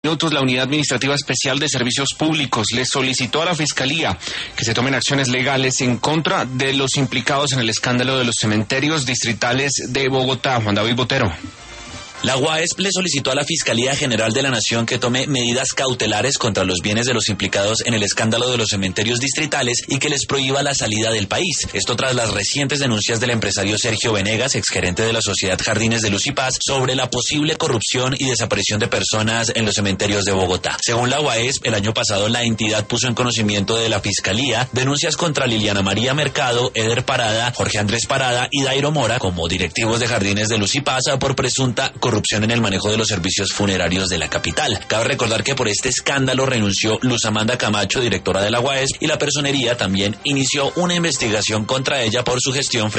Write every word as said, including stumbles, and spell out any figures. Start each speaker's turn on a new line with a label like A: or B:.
A: Minutos, la Unidad Administrativa Especial de Servicios Públicos le solicitó a la Fiscalía que se tomen acciones legales en contra de los implicados en el escándalo de los cementerios distritales de Bogotá. Juan David Botero.
B: La UAESP le solicitó a la Fiscalía General de la Nación que tome medidas cautelares contra los bienes de los implicados en el escándalo de los cementerios distritales y que les prohíba la salida del país. Esto tras las recientes denuncias del empresario Sergio Venegas, exgerente de la Sociedad Jardines de Luz y Paz, sobre la posible corrupción y desaparición de personas en los cementerios de Bogotá. Según la UAESP, el año pasado la entidad puso en conocimiento de la Fiscalía denuncias contra Liliana María Mercado, Eder Parada, Jorge Andrés Parada y Dairo Mora como directivos de Jardines de Luz y Paz por presunta corrupción en el manejo de los servicios funerarios de la capital. Cabe recordar que por este escándalo renunció Luz Amanda Camacho, directora de la UAESP, y la Personería también inició una investigación contra ella por su gestión frente